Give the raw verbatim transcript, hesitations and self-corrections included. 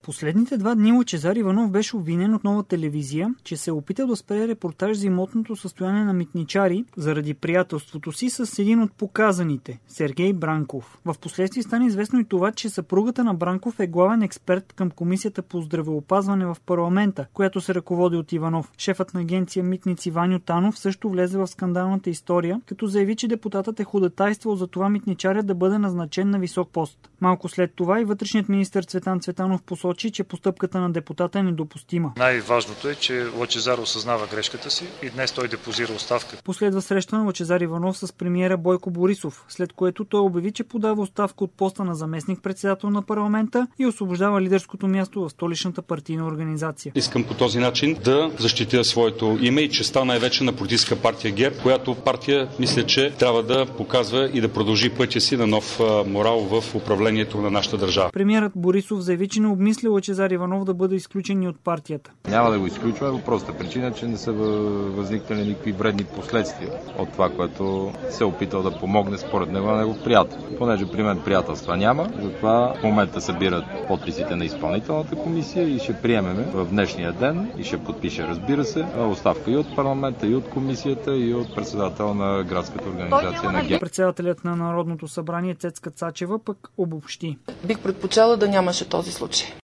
Последните два дни Лъчезар Иванов беше обвинен от Нова телевизия, че се е опитал да спре репортаж за имотното състояние на митничари заради приятелството си с един от показаните – Сергей Бранков. Впоследствие стана известно и това, че съпругата на Бранков е главен експерт към Комисията по здравеопазване в парламента, която се ръководи от Иванов. Шефът на агенция Митници Ваньо Танов също влезе в скандалната история, като заяви, че депутатът е ходатайствал за това митничарят да бъде назначен на висок пост. Малко след това и вътрешният министър Цветан Цветанов посочи, че постъпката на депутата е недопустима. Най-важното е, че Лъчезар осъзнава грешката си и днес той депозира оставка. Последва среща на Лъчезар Иванов с премиера Бойко Борисов, след което той обяви, че подава оставка от поста на заместник-председател на парламента и освобождава лидерското място в столичната партийна организация. Искам по този начин да защитя своето име и честта най-вече на политическа партия ГЕРБ, която партия мисля, че трябва да показва и да продължи пътя си на нов морал в управлението на нашата държава. Премиерът Борисов заяви, че не обмисля Лъчезар Иванов да бъде изключен от партията. Няма да го изключва, по простата причина, че не са възникнали никакви вредни последствия от това, което се е опитал да помогне според него на него приятел. Понеже при мен приятелства няма, затова в момента събират подписите на изпълнителната комисия и ще приемеме в днешния ден и ще подпише, разбира се, оставка и от парламента, и от комисията, и от председател на градската организация на ГЕРБ. Председателят на Народното събрание Цецка Цачева пък обобщи. Бих предпочела да нямаше този случай.